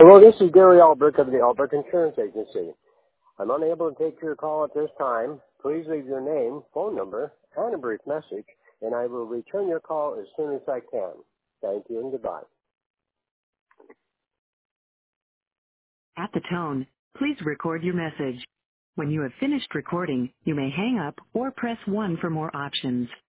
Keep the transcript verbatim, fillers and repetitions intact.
Hello, this is Gary Albrecht of the Albrecht Insurance Agency. I'm unable to take your call at this time. Please leave your name, phone number, and a brief message, and I will return your call as soon as I can. Thank you and goodbye. At the tone, please record your message. When you have finished recording, you may hang up or press one for more options.